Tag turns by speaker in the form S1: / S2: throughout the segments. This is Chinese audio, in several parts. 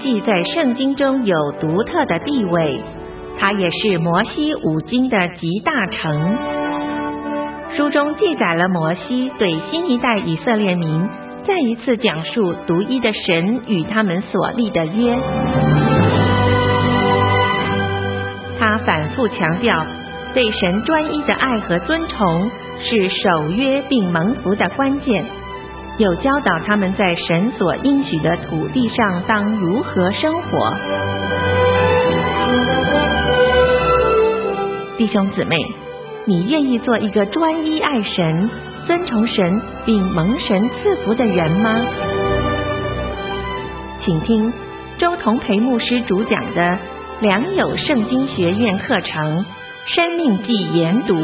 S1: 记》在圣经中有独特的地位，它也是摩西五经的集大成。书中记载了摩西对新一代以色列民再一次讲述独一的神与他们所立的约。他反复强调，对神专一的爱和尊崇是守约并蒙福的关键，有教导他们在神所应许的土地上当如何生活。弟兄姊妹，你愿意做一个专一爱神、尊崇神并蒙神赐福的人吗？请听周同培牧师主讲的良友圣经学院课程《生命记》研读。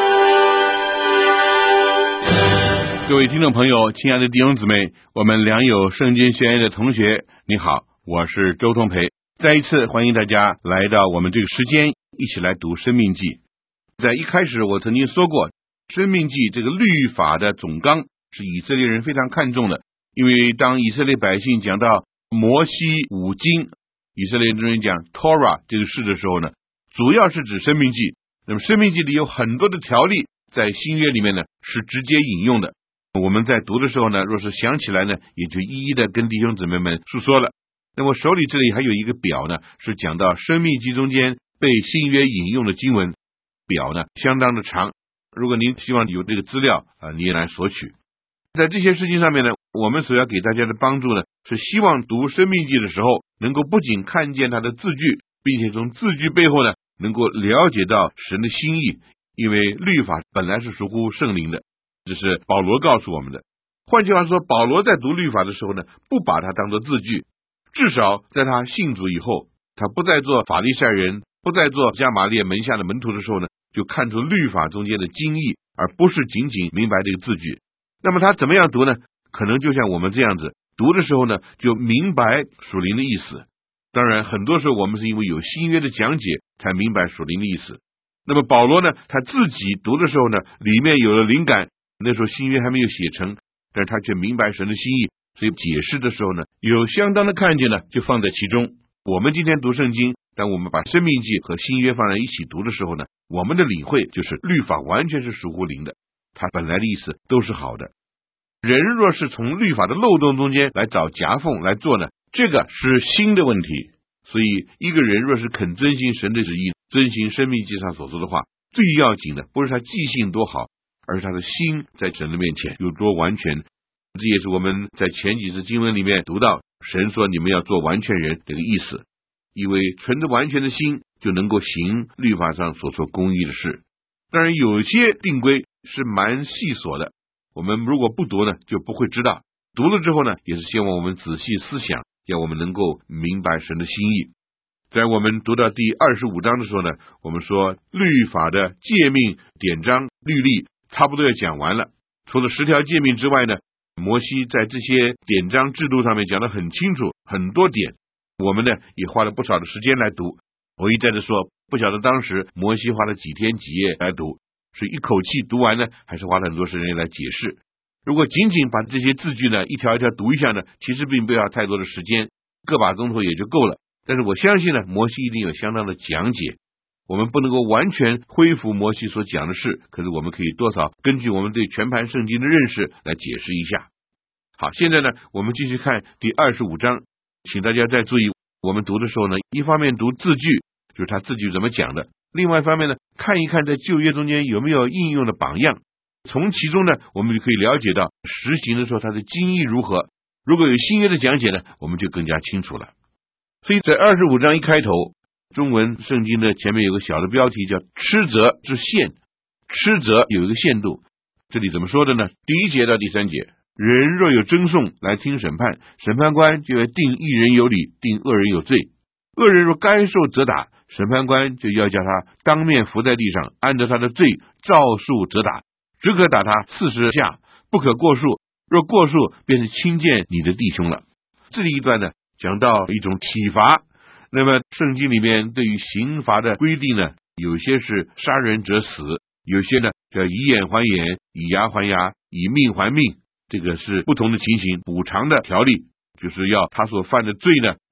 S2: 各位听众朋友，亲爱的弟兄姊妹，我们良友圣经学院的同学，你好，我是周同培。再一次欢迎大家来到我们这个时间，一起来读《生命记》。在一开始我曾经说过，《生命记》这个律法的总纲是以色列人非常看重的，因为当以色列百姓讲到摩西五经，以色列人讲 Torah 这个事的时候呢，主要是指《生命记》。那么《生命记》里有很多的条例，在新约里面呢是直接引用的。我们在读的时候呢，若是想起来呢，也就一一的跟弟兄姊妹们述说了。那么手里这里还有一个表呢，是讲到《生命记》中间被新约引用的经文，表呢相当的长。如果您希望有这个资料你也来索取。在这些事情上面呢，我们所要给大家的帮助呢，是希望读《生命记》的时候，能够不仅看见它的字句，并且从字句背后呢，能够了解到神的心意。因为律法本来是属乎圣灵的，这是保罗告诉我们的。换句话说，保罗在读律法的时候呢，不把它当作字句，至少在他信主以后，他不再做法利赛人，不再做加玛列门下的门徒的时候呢，就看出律法中间的精义，而不是仅仅明白这个字句。那么他怎么样读呢？可能就像我们这样子，读的时候呢，就明白属灵的意思。当然很多时候我们是因为有新约的讲解才明白属灵的意思。那么保罗呢，他自己读的时候呢，里面有了灵感，那时候新约还没有写成，但是他却明白神的心意，所以解释的时候呢，有相当的看见呢，就放在其中。我们今天读圣经，当我们把生命记和新约放在一起读的时候呢，我们的领会就是律法完全是属乎灵的，它本来的意思都是好的。人若是从律法的漏洞中间来找夹缝来做呢，这个是新的问题。所以一个人若是肯遵行神的旨意，遵行生命记上所说的话，最要紧的不是他记性多好，而是他的心在神的面前有多完全。这也是我们在前几次经文里面读到，神说你们要做完全人这个意思。因为存着完全的心，就能够行律法上所说公义的事。当然有些定规是蛮细琐的，我们如果不读呢，就不会知道。读了之后呢，也是希望我们仔细思想，让我们能够明白神的心意。在我们读到第25章的时候呢，我们说律法的诫命、典章、律例差不多要讲完了。除了10条诫命之外呢，摩西在这些典章制度上面讲得很清楚，很多点。我们呢也花了不少的时间来读。我一再的说，不晓得当时摩西花了几天几夜来读，是一口气读完呢，还是花了很多时间来解释。如果仅仅把这些字句呢一条一条读一下呢，其实并不要太多的时间，个把钟头也就够了。但是我相信呢，摩西一定有相当的讲解。我们不能够完全恢复摩西所讲的事，可是我们可以多少根据我们对全盘圣经的认识来解释一下。好，现在呢我们继续看第25章，请大家再注意，我们读的时候呢，一方面读字句，就是他字句怎么讲的；另外一方面呢，看一看在旧约中间有没有应用的榜样。从其中呢，我们就可以了解到实行的时候它的精义如何。如果有新约的讲解呢，我们就更加清楚了。所以在25章一开头，中文圣经的前面有个小的标题叫斥责之限。斥责有一个限度，这里怎么说的呢？第1节到第3节，人若有争讼来听审判，审判官就要定一人有理，定恶人有罪。恶人若该受责打，审判官就要叫他当面伏在地上，按照他的罪照数责打，只可打他40下，不可过数，若过数便是轻贱你的弟兄了。这里一段呢讲到一种体罚。那么圣经里面对于刑罚的规定呢，有些是杀人者死，有些呢叫以眼还眼，以牙还牙，以命还命，这个是不同的情形补偿的条例，就是要他所犯的罪呢，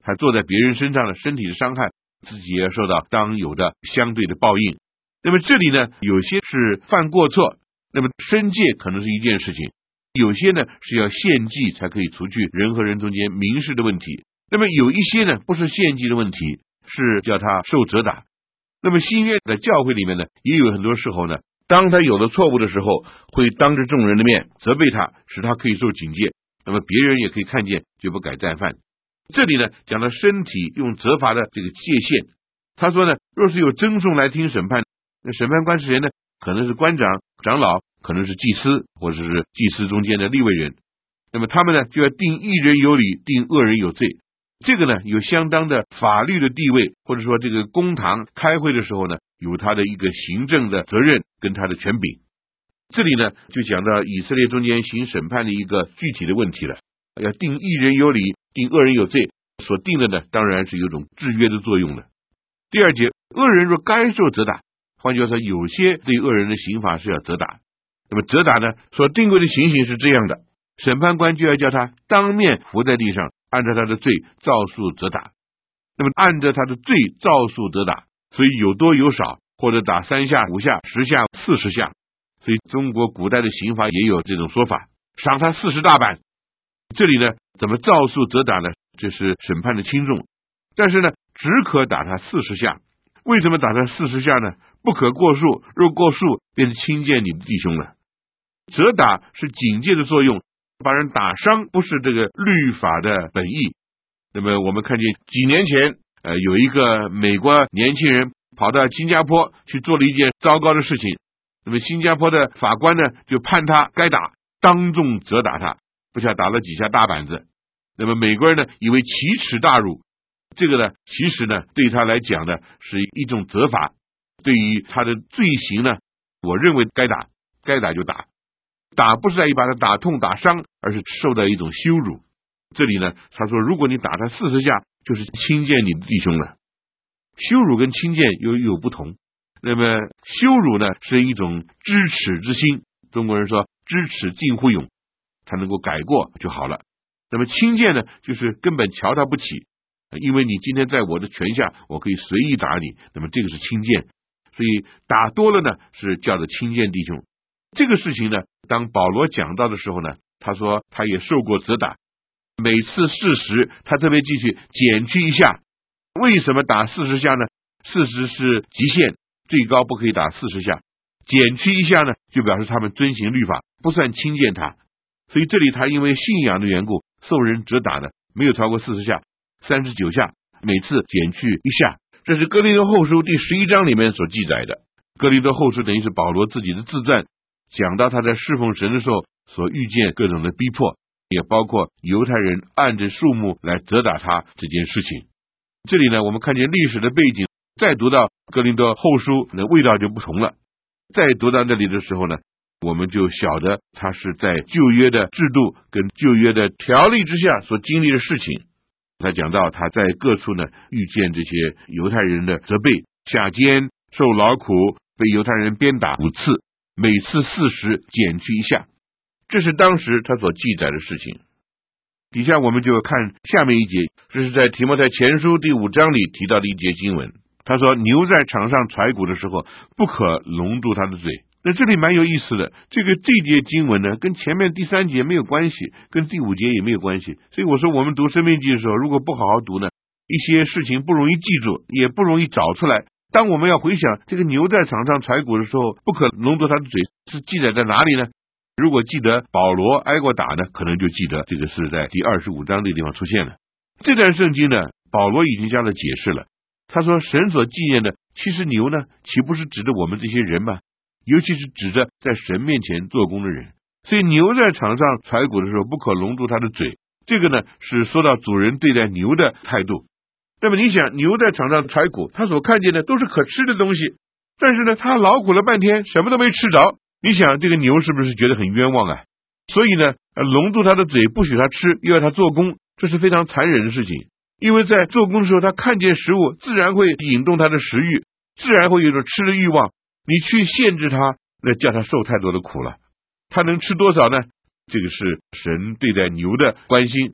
S2: 他做在别人身上的身体的伤害，自己也要受到当有的相对的报应。那么这里呢，有些是犯过错，那么申诫可能是一件事情，有些呢是要献祭才可以除去人和人中间民事的问题，那么有一些呢不是献祭的问题，是叫他受责打。那么新约的教会里面呢，也有很多时候呢，当他有了错误的时候，会当着众人的面责备他，使他可以受警戒，那么别人也可以看见，就不改再犯。这里呢讲到身体用责罚的这个界限，他说呢，若是有争讼来听审判，那审判官是谁呢？可能是官长、长老，可能是祭司，或者是祭司中间的利未人。那么他们呢，就要定一人有理，定恶人有罪。这个呢，有相当的法律的地位，或者说这个公堂开会的时候呢，有他的一个行政的责任跟他的权柄。这里呢，就讲到以色列中间行审判的一个具体的问题了，要定一人有理，定恶人有罪。所定的呢，当然是有种制约的作用了。第二节，恶人若该受责打，换句话说，有些对恶人的刑罚是要责打。那么责打呢，所定规的情形是这样的，审判官就要叫他当面伏在地上，按照他的罪照数责打。那么按照他的罪照数责打，所以有多有少，或者打3下、5下、10下、40下。所以中国古代的刑罚也有这种说法，赏他40大板。这里呢，怎么照数责打呢？这是审判的轻重，但是呢，只可打他40下。为什么打他40下呢？不可过数，若过数，便是轻贱你的弟兄了。责打是警戒的作用，把人打伤不是这个律法的本意。那么我们看见几年前，有一个美国年轻人跑到新加坡去做了一件糟糕的事情，那么新加坡的法官呢，就判他该打，当众责打他，不下打了几下大板子。那么美国人呢，以为奇耻大辱，这个呢，其实呢，对他来讲呢，是一种责罚。对于他的罪行呢，我认为该打，该打就打，打不是在于把他打痛打伤，而是受到一种羞辱。这里呢，他说，如果你打他40下，就是轻贱你的弟兄了。羞辱跟轻贱有不同。那么羞辱呢，是一种知耻之心，中国人说知耻近乎勇，他能够改过就好了。那么轻贱呢，就是根本瞧他不起，因为你今天在我的权下，我可以随意打你，那么这个是轻贱。所以打多了呢，是叫做轻贱弟兄。这个事情呢，当保罗讲到的时候呢，他说他也受过责打，每次事实他特别继续减去一下。为什么打40下呢？40是极限，最高不可以打40下，减去一下呢，就表示他们遵行律法，不算轻贱他。所以这里他因为信仰的缘故，受人责打的没有超过40下，39下，每次减去一下。这是哥林多后书第11章里面所记载的。哥林多后书等于是保罗自己的自传，讲到他在侍奉神的时候所遇见各种的逼迫，也包括犹太人按着数目来责打他这件事情。这里呢，我们看见历史的背景，再读到哥林多后书，那味道就不同了。再读到那里的时候呢，我们就晓得他是在旧约的制度跟旧约的条例之下所经历的事情。他讲到他在各处呢遇见这些犹太人的责备，下监受劳苦，被犹太人鞭打5次，每次40减去一下。这是当时他所记载的事情。底下我们就看下面一节，这是在提摩太前书第5章里提到的一节经文。他说，牛在场上踹骨的时候，不可笼住他的嘴。那这里蛮有意思的，这节经文呢，跟前面第3节没有关系，跟第5节也没有关系。所以我说，我们读申命记的时候，如果不好好读呢，一些事情不容易记住，也不容易找出来。当我们要回想这个牛在场上踹骨的时候，不可笼住他的嘴，是记载在哪里呢？如果记得保罗挨过打呢，可能就记得这个是在第25章这个地方出现了。这段圣经呢，保罗已经加了解释了。他说，神所纪念的，其实牛呢，岂不是指着我们这些人吗？尤其是指着在神面前做工的人。所以牛在场上踹骨的时候，不可笼住他的嘴，这个呢，是说到主人对待牛的态度。那么你想，牛在场上踹骨，他所看见的都是可吃的东西，但是呢，他劳苦了半天，什么都没吃着。你想，这个牛是不是觉得很冤枉啊？所以呢，笼住他的嘴，不许他吃，又要他做工，这是非常残忍的事情。因为在做工的时候，他看见食物，自然会引动他的食欲，自然会有一种吃的欲望。你去限制他，那叫他受太多的苦了。他能吃多少呢？这个是神对待牛的关心。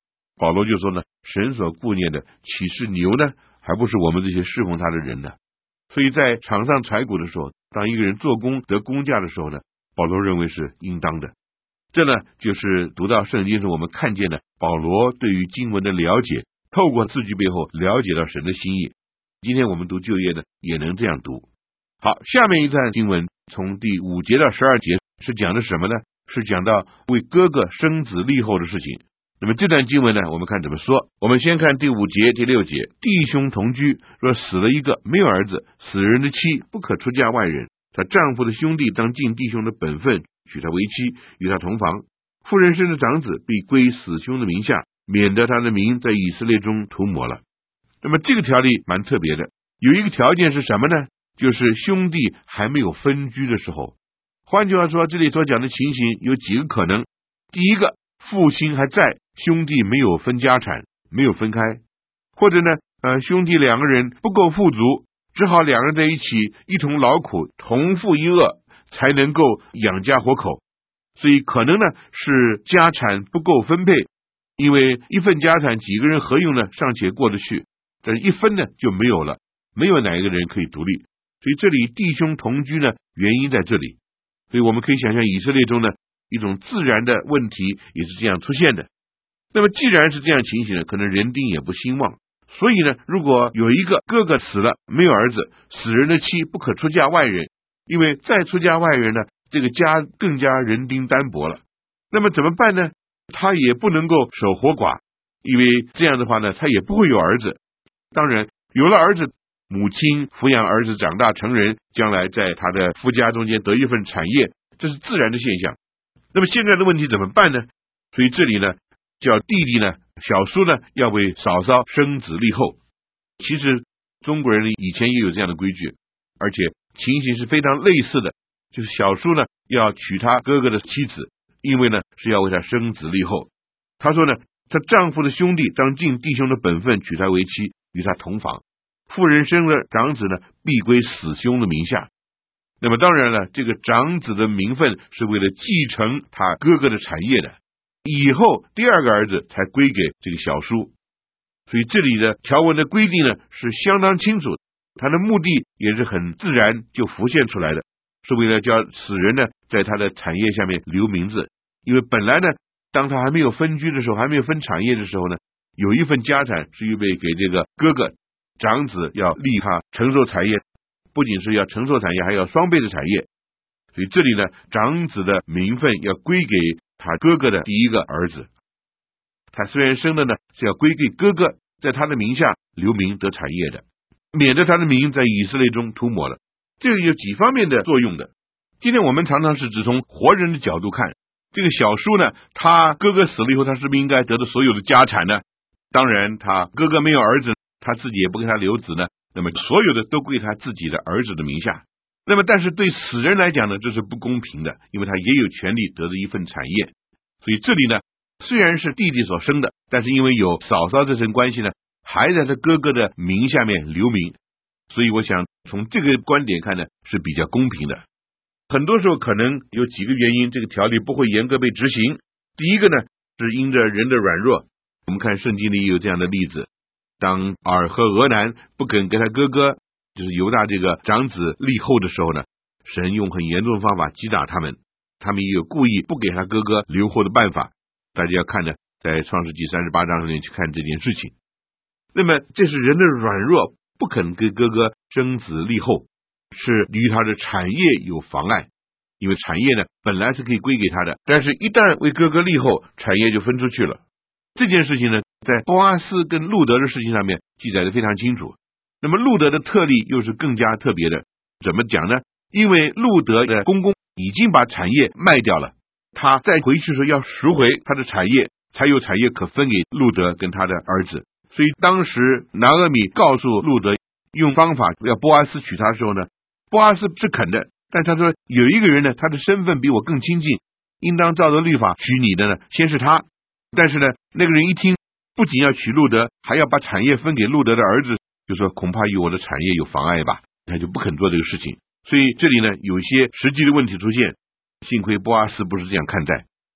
S2: 保罗就说呢，神所顾念的岂是牛呢？还不是我们这些侍奉他的人呢？所以在场上柴谷的时候，当一个人做工得工价的时候呢，保罗认为是应当的。这呢，就是读到圣经时我们看见的保罗对于经文的了解，透过字句背后了解到神的心意。今天我们读旧约呢，也能这样读。好，下面一段经文从第5节到12节是讲的什么呢？是讲到为哥哥生子立后的事情。那么这段经文呢，我们看怎么说。我们先看第5节、第6节，弟兄同居，若死了一个，没有儿子，死人的妻不可出嫁外人，她丈夫的兄弟当尽弟兄的本分，娶她为妻，与她同房。妇人生的长子必归死兄的名下，免得他的名在以色列中涂抹了。那么这个条例蛮特别的，有一个条件是什么呢？就是兄弟还没有分居的时候。换句话说，这里所讲的情形有几个可能。第一个，父亲还在，兄弟没有分家产，没有分开。或者呢，兄弟2个人不够富足，只好2人在一起一同劳苦，同负一轭，才能够养家活口。所以可能呢是家产不够分配，因为一份家产几个人合用呢尚且过得去，但是一分呢就没有了，没有哪一个人可以独立。所以这里弟兄同居呢，原因在这里。所以我们可以想象以色列中呢一种自然的问题也是这样出现的。那么既然是这样情形呢，可能人丁也不兴旺，所以呢，如果有一个哥哥死了，没有儿子，死人的妻不可出嫁外人，因为再出嫁外人呢，这个家更加人丁单薄了。那么怎么办呢？他也不能够守活寡，因为这样的话呢，他也不会有儿子。当然有了儿子，母亲抚养儿子长大成人，将来在他的夫家中间得一份产业，这是自然的现象。那么现在的问题怎么办呢？所以这里呢，叫弟弟呢，小叔呢，要为嫂嫂生子立后。其实中国人以前也有这样的规矩，而且情形是非常类似的，就是小叔呢要娶他哥哥的妻子，因为呢是要为他生子立后。他说呢，他丈夫的兄弟当尽弟兄的本分，娶她为妻，与他同房。妇人生的长子呢，必归死兄的名下。那么当然了，这个长子的名分是为了继承他哥哥的产业的，以后第2个儿子才归给这个小叔。所以这里的条文的规定呢是相当清楚，他的目的也是很自然就浮现出来的，是为了叫死人呢在他的产业下面留名字。因为本来呢，当他还没有分居的时候，还没有分产业的时候呢，有一份家产是预备给这个哥哥，长子要立他承受产业，不仅是要承受产业，还要双倍的产业。所以这里呢，长子的名分要归给他哥哥的第1个儿子。他虽然生的呢是要归给哥哥，在他的名下留名得产业的，免得他的名在以色列中涂抹了。这个有几方面的作用的。今天我们常常是只从活人的角度看，这个小叔呢，他哥哥死了以后，他是不是应该得到所有的家产呢？当然他哥哥没有儿子，他自己也不给他留子呢，那么所有的都归他自己的儿子的名下。那么但是对死人来讲呢，这是不公平的，因为他也有权利得到一份产业。所以这里呢，虽然是弟弟所生的，但是因为有嫂嫂这层关系呢，还在他哥哥的名下面留名。所以我想从这个观点看呢，是比较公平的。很多时候可能有几个原因，这个条例不会严格被执行。第一个呢，是因着人的软弱。我们看圣经里有这样的例子，当尔和俄南不肯给他哥哥就是犹大这个长子立后的时候呢，神用很严重的方法击打他们，他们也有故意不给他哥哥留后的办法。大家要看呢，在创世纪38章里面去看这件事情。那么这是人的软弱，不肯给哥哥生子立后，是与他的产业有妨碍。因为产业呢本来是可以归给他的，但是一旦为哥哥立后，产业就分出去了。这件事情呢，在波阿斯跟路德的事情上面记载的非常清楚。那么路德的特例又是更加特别的，怎么讲呢？因为路德的公公已经把产业卖掉了，他再回去的时候要赎回他的产业，才有产业可分给路德跟他的儿子。所以当时拿俄米告诉路德用方法要波阿斯娶她的时候呢，波阿斯是肯的，但他说有一个人呢，他的身份比我更亲近，应当照着律法娶你的呢，先是他。但是呢，那个人一听，不仅要娶路德，还要把产业分给路德的儿子，就说恐怕与我的产业有妨碍吧，他就不肯做这个事情。所以这里呢，有一些实际的问题出现，幸亏波阿斯不是这样看待。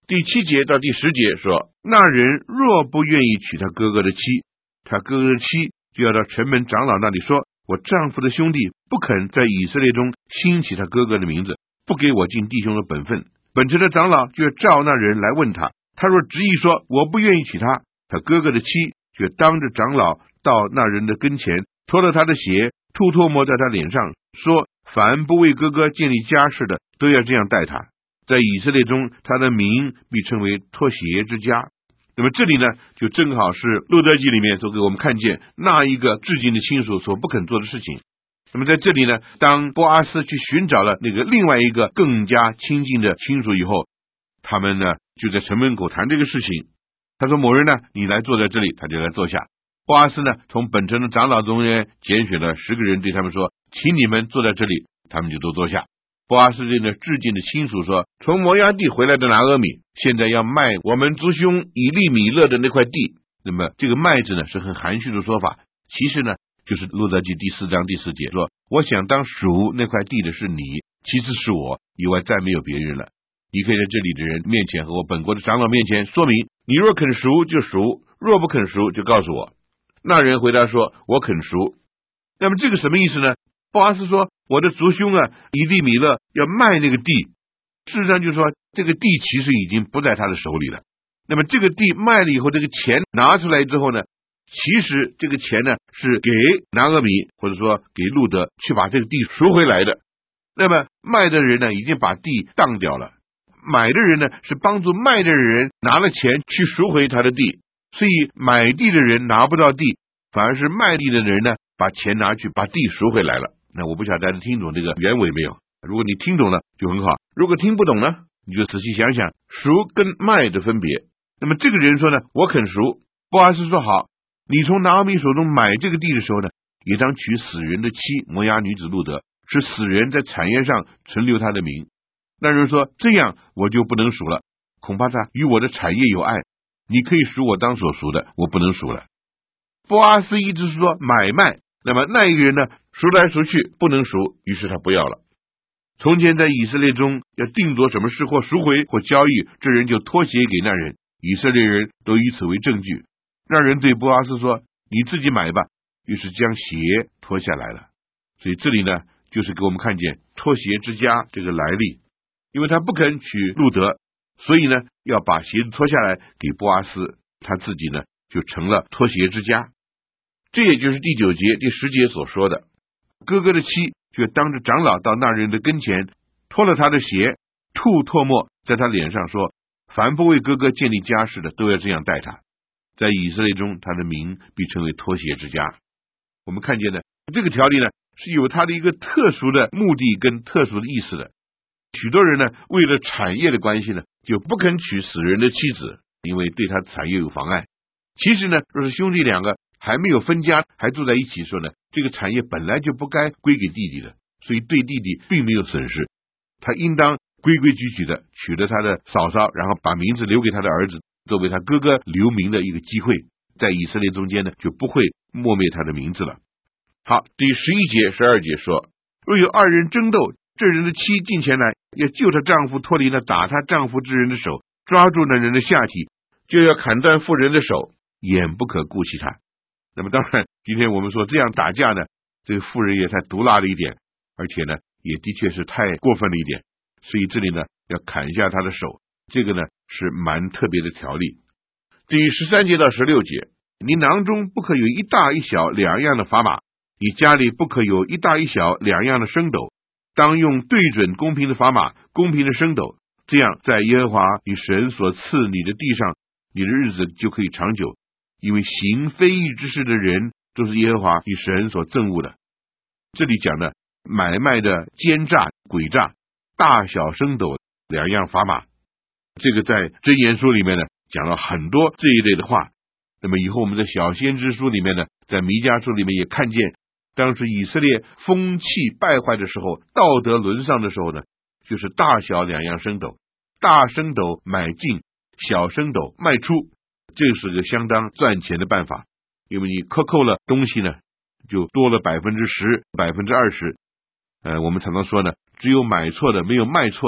S2: 第7节到第10节说，那人若不愿意娶他哥哥的妻，他哥哥的妻就要到城门长老那里说，我丈夫的兄弟不肯在以色列中兴起他哥哥的名字，不给我尽弟兄的本分。本城的长老就要召那人来问他，他若执意说我不愿意娶他，他哥哥的妻就当着长老到那人的跟前，脱了他的鞋，吐唾沫在他脸上，说凡不为哥哥建立家室的，都要这样待他。在以色列中，他的名必称为脱鞋之家。那么这里呢，就正好是路德记里面所给我们看见那一个至亲的亲属所不肯做的事情。那么在这里呢，当波阿斯去寻找了那个另外一个更加亲近的亲属以后，他们呢就在城门口谈这个事情。他说某人呢，你来坐在这里，他就来坐下。波阿斯呢，从本城的长老中间拣选了10个人，对他们说，请你们坐在这里，他们就都坐下。波阿斯对那至近的亲属说，从摩押地回来的拿俄米现在要卖我们族兄以利米勒的那块地。那么这个卖字呢是很含蓄的说法，其实呢就是路德记第4章第4节说，我想当赎那块地的是你，其次是我，以外再没有别人了。你可以在这里的人面前和我本国的长老面前说明，你若肯赎就赎，若不肯赎就告诉我。那人回答说，我肯赎。那么这个什么意思呢？波阿斯说，我的族兄以利米勒要卖那个地，事实上就是说这个地其实已经不在他的手里了。那么这个地卖了以后，这个钱拿出来之后呢，其实这个钱呢是给拿俄米或者说给路德去把这个地赎回来的。那么卖的人呢已经把地当掉了，买的人呢是帮助卖的人拿了钱去赎回他的地，所以买地的人拿不到地，反而是卖地的人呢把钱拿去把地赎回来了。那我不晓得大家听懂这个原委没有？如果你听懂了就很好，如果听不懂呢，你就仔细想想赎跟卖的分别。那么这个人说呢，我肯赎。波阿斯说，好，你从拿俄米手中买这个地的时候呢，也当娶死人的妻摩押女子路德，使死人在产业上存留他的名。那人说，这样我就不能赎了，恐怕他与我的产业有碍，你可以赎我当所赎的，我不能赎了。波阿斯一直是说买卖，那么那一个人呢赎来赎去不能赎，于是他不要了。从前在以色列中要定做什么事或赎回或交易，这人就脱鞋给那人，以色列人都以此为证据。那人对波阿斯说，你自己买吧，于是将鞋脱下来了。所以这里呢就是给我们看见脱鞋之家这个来历，因为他不肯娶路德，所以呢要把鞋子脱下来给波阿斯，他自己呢就成了脱鞋之家。这也就是第9节第10节所说的，哥哥的妻就当着长老到那人的跟前，脱了他的鞋，吐唾沫在他脸上，说凡不为哥哥建立家室的，都要这样待他。在以色列中，他的名必成为脱鞋之家。我们看见呢，这个条例呢是有它的一个特殊的目的跟特殊的意思的。许多人呢为了产业的关系呢，就不肯娶死人的妻子，因为对他产业有妨碍。其实呢，若是兄弟2个还没有分家，还住在一起说呢，这个产业本来就不该归给弟弟的，所以对弟弟并没有损失。他应当规规矩矩的娶了他的嫂嫂，然后把名字留给他的儿子，作为他哥哥留名的一个机会，在以色列中间呢就不会抹灭他的名字了。好，第11节12节说，若有2人争斗，这人的妻进前来，要救她丈夫脱离那打她丈夫之人的手，抓住那人的下体，就要砍断妇人的手，眼不可顾惜他。那么当然今天我们说这样打架呢，这个妇人也太毒辣了一点，而且呢也的确是太过分了一点，所以这里呢要砍下他的手，这个呢是蛮特别的条例。第13节到16节，你囊中不可有一大一小2样的砝码，你家里不可有一大一小2样的升斗，当用对准公平的砝码，公平的升斗，这样在耶和华你神所赐你的地上，你的日子就可以长久，因为行非义之事的人都是耶和华你神所憎恶的。这里讲的买卖的奸诈诡诈，大小升斗2样砝码，这个在箴言书里面呢讲了很多这一类的话。那么以后我们在小先知书里面呢，在弥迦书里面也看见，当时以色列风气败坏的时候，道德沦丧的时候呢，就是大小2样升斗，大升斗买进，小升斗卖出，这是个相当赚钱的办法。因为你扣了东西呢，就多了 10%、20%。我们常常说呢，只有买错的没有卖错的，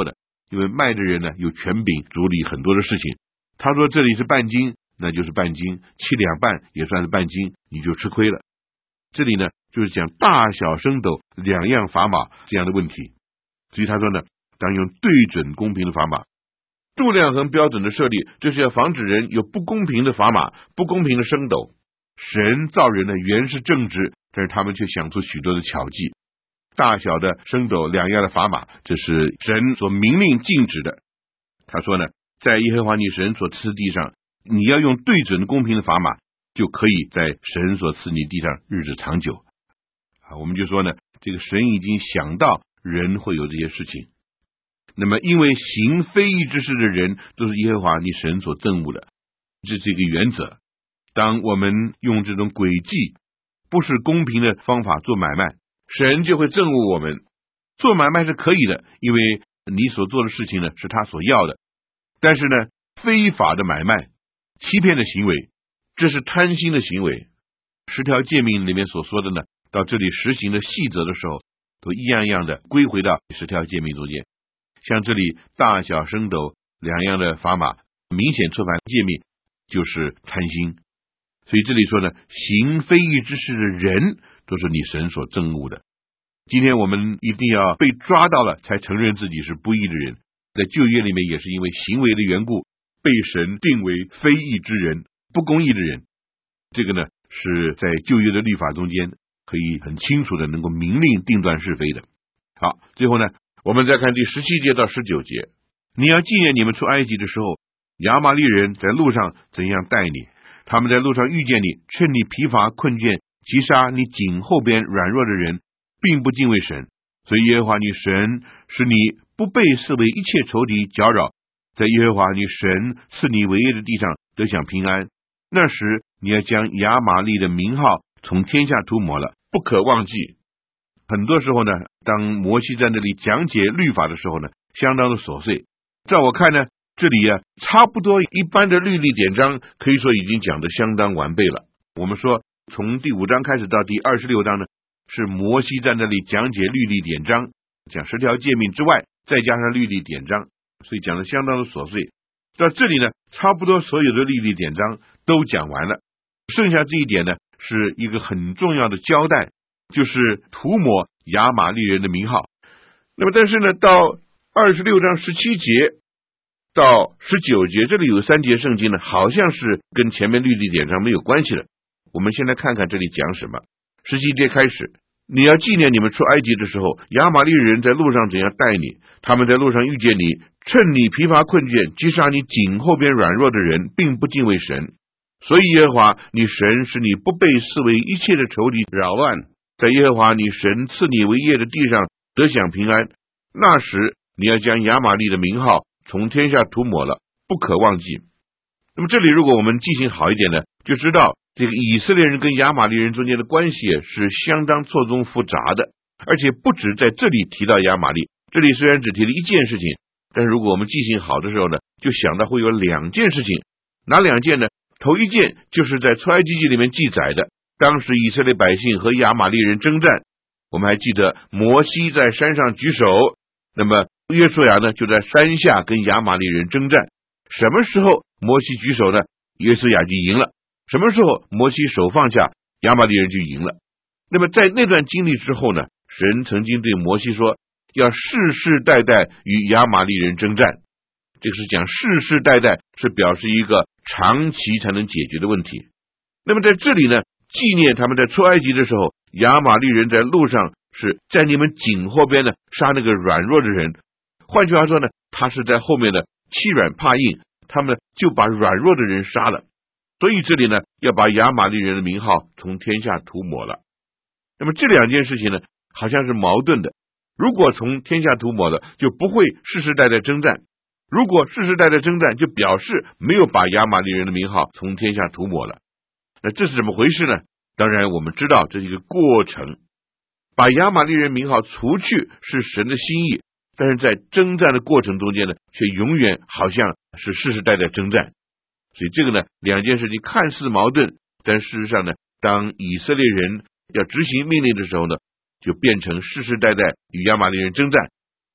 S2: 因为卖的人呢有权柄处理很多的事情。他说这里是半斤，那就是半斤，7两半也算是半斤，你就吃亏了。这里呢就是讲大小升斗2样砝码这样的问题。所以他说呢，当用对准公平的砝码，度量衡标准的设立，这是要防止人有不公平的砝码，不公平的升斗。神造人呢原是正直，但是他们却想出许多的巧计。大小的升斗2样的砝码，这是神所明令禁止的。他说呢，在耶和华你神所赐地上，你要用对准公平的砝码，就可以在神所赐你地上日子长久。我们就说呢，这个神已经想到人会有这些事情。那么因为行非义之事的人都是耶和华你神所憎恶的，这是一个原则。当我们用这种诡计不是公平的方法做买卖，神就会憎恶我们。做买卖是可以的，因为你所做的事情呢是他所要的。但是呢，非法的买卖、欺骗的行为，这是贪心的行为。10条诫命里面所说的呢，到这里实行的细则的时候，都一样一样的归回到10条诫命中间。像这里大小升斗2样的砝码，明显触犯诫命，就是贪心。所以这里说呢，行非义之事的人都是你神所憎恶的。今天我们一定要被抓到了才承认自己是不义的人。在旧约里面也是因为行为的缘故，被神定为非义之人，不公义的人。这个呢是在旧约的律法中间可以很清楚的能够明令定断是非的。好，最后呢我们再看第17节到19节。你要纪念你们出埃及的时候，亚玛力人在路上怎样待你，他们在路上遇见你，趁你疲乏困倦，击杀你颈后边软弱的人，并不敬畏神。所以耶和华你神使你不被四围一切仇敌搅扰，在耶和华你神赐你为业的地上得享平安。那时你要将亚玛力的名号从天下涂抹了，不可忘记。很多时候呢，当摩西在那里讲解律法的时候呢，相当的琐碎。在我看呢，这里差不多一般的律例典章可以说已经讲得相当完备了。我们说从第5章开始到第26章呢，是摩西在那里讲解律例典章，讲10条诫命之外，再加上律例典章，所以讲得相当的琐碎。到这里呢，差不多所有的律例典章都讲完了，剩下这一点呢，是一个很重要的交代，就是涂抹亚玛力人的名号。那么但是呢，到26章17节到19节，这里有3节圣经呢，好像是跟前面律例典章没有关系的。我们先来看看这里讲什么。17节开始，你要纪念你们出埃及的时候，亚玛力人在路上怎样待你，他们在路上遇见你，趁你疲乏困倦，击杀你颈后边软弱的人，并不敬畏神。所以耶和华你神使你不被四围一切的仇敌扰乱，在耶和华你神赐你为业的地上得享平安。那时你要将亚玛力的名号从天下涂抹了，不可忘记。那么这里如果我们记性好一点呢，就知道这个以色列人跟亚玛力人中间的关系是相当错综复杂的，而且不止在这里提到亚玛力。这里虽然只提了一件事情，但是如果我们记性好的时候呢，就想到会有2件事情。哪2件呢？头一件就是在出埃及记里面记载的，当时以色列百姓和亚玛力人征战。我们还记得摩西在山上举手，那么约书亚呢就在山下跟亚玛力人征战。什么时候摩西举手呢，约书亚就赢了；什么时候摩西手放下，亚玛力人就赢了。那么在那段经历之后呢，神曾经对摩西说，要世世代代与亚玛力人征战。这个是讲世世代代，是表示一个长期才能解决的问题。那么在这里呢，纪念他们在出埃及的时候，亚玛力人在路上是在你们颈后边呢杀那个软弱的人。换句话说呢，他是在后面的欺软怕硬，他们就把软弱的人杀了。所以这里呢，要把亚玛力人的名号从天下涂抹了。那么这2件事情呢，好像是矛盾的。如果从天下涂抹了，就不会世世代代征战；如果世世代代征战，就表示没有把亚玛力人的名号从天下涂抹了。那这是怎么回事呢？当然我们知道这是一个过程，把亚玛力人名号除去是神的心意，但是在征战的过程中间呢，却永远好像是世世代代征战。所以这个呢，2件事情看似矛盾，但事实上呢，当以色列人要执行命令的时候呢，就变成世世代代与亚玛力人征战。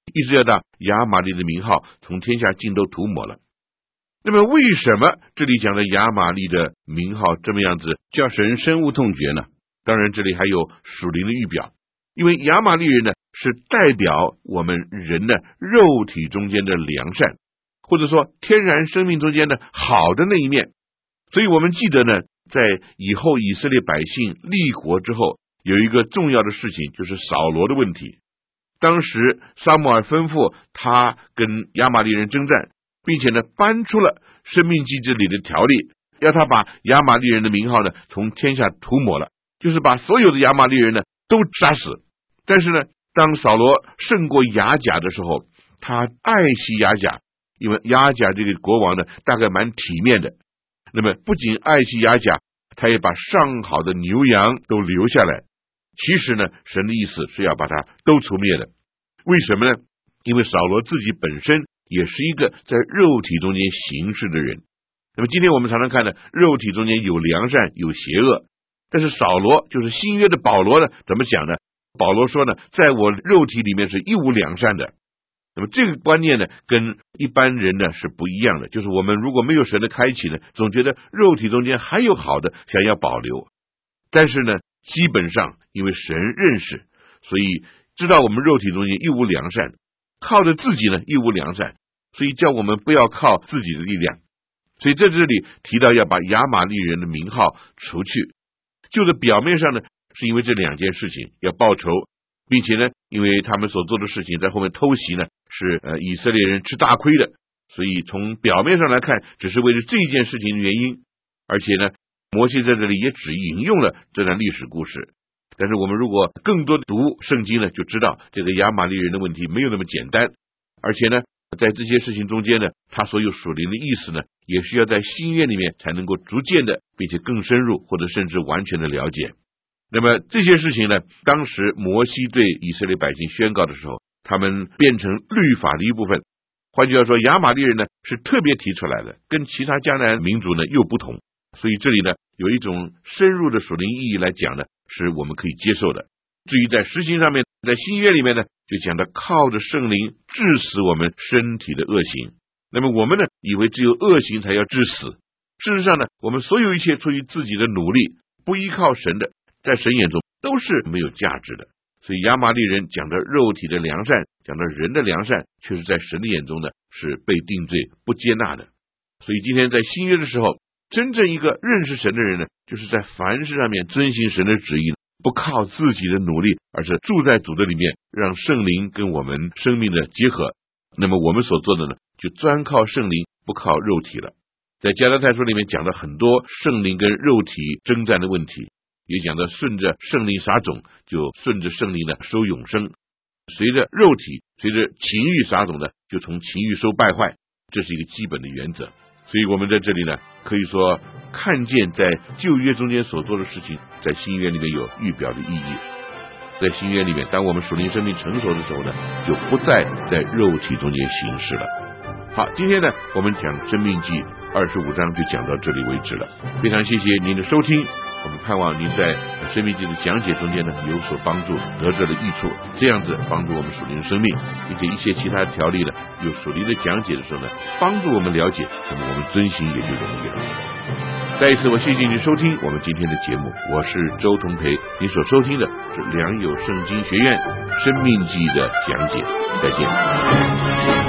S2: 一直要到亚玛力的名号从天下尽都涂抹了。那么为什么这里讲的亚玛力的名号这么样子叫神深恶痛绝呢？当然这里还有属灵的预表，因为亚玛力人呢是代表我们人的肉体中间的良善，或者说天然生命中间的好的那一面。所以我们记得呢，在以后以色列百姓立国之后，有一个重要的事情，就是扫罗的问题。当时撒母耳吩咐他跟亚玛力人征战，并且呢搬出了生命记这里的条例，要他把亚玛力人的名号呢从天下涂抹了，就是把所有的亚玛力人呢都杀死。但是呢，当扫罗胜过亚甲的时候，他爱惜亚甲，因为亚甲这个国王呢大概蛮体面的。那么不仅爱惜亚甲，他也把上好的牛羊都留下来。其实呢，神的意思是要把它都除灭的。为什么呢？因为扫罗自己本身也是一个在肉体中间行事的人。那么今天我们常常看呢，肉体中间有良善有邪恶，但是扫罗就是新约的保罗呢，怎么讲呢？保罗说呢，在我肉体里面是一无良善的。那么这个观念呢，跟一般人呢是不一样的，就是我们如果没有神的开启呢，总觉得肉体中间还有好的想要保留。但是呢，基本上因为神认识，所以知道我们肉体中间一无良善，靠着自己呢一无良善，所以叫我们不要靠自己的力量。所以在这里提到要把亚玛力人的名号除去，就是表面上呢是因为这两件事情要报仇，并且呢因为他们所做的事情在后面偷袭呢是以色列人吃大亏的，所以从表面上来看只是为了这一件事情的原因。而且呢摩西在这里也只引用了这段历史故事，但是我们如果更多读圣经呢，就知道这个亚玛力人的问题没有那么简单，而且呢在这些事情中间呢，他所有属灵的意思呢，也需要在新约里面才能够逐渐的并且更深入或者甚至完全的了解。那么这些事情呢，当时摩西对以色列百姓宣告的时候，他们变成律法的一部分。换句话说，亚玛力人呢是特别提出来的，跟其他迦南民族呢又不同。所以这里呢有一种深入的属灵意义来讲呢，是我们可以接受的。至于在实行上面，在新约里面呢，就讲到靠着圣灵治死我们身体的恶行。那么我们呢以为只有恶行才要治死，事实上呢，我们所有一切出于自己的努力，不依靠神的，在神眼中都是没有价值的。所以亚玛力人讲的肉体的良善，讲的人的良善，却是在神的眼中呢是被定罪不接纳的。所以今天在新约的时候，真正一个认识神的人呢，就是在凡事上面遵行神的旨意，不靠自己的努力，而是住在主的里面，让圣灵跟我们生命的结合。那么我们所做的呢，就专靠圣灵，不靠肉体了。在加拉太书里面讲了很多圣灵跟肉体征战的问题，也讲到顺着圣灵撒种，就顺着圣灵呢收永生；随着肉体，随着情欲撒种呢，就从情欲收败坏。这是一个基本的原则。所以我们在这里呢，可以说看见在旧约中间所做的事情，在新约里面有预表的意义。在新约里面，当我们属灵生命成熟的时候呢，就不再在肉体中间行事了。好，今天呢我们讲申命记25章就讲到这里为止了。非常谢谢您的收听，我们盼望您在申命记的讲解中间呢有所帮助，得着了益处，这样子帮助我们属灵的生命，并且一些其他条例呢有属灵的讲解的时候呢，帮助我们了解，那么我们遵行也就容易了。再一次我谢谢您收听我们今天的节目，我是周同培，您所收听的是良友圣经学院申命记的讲解，再见。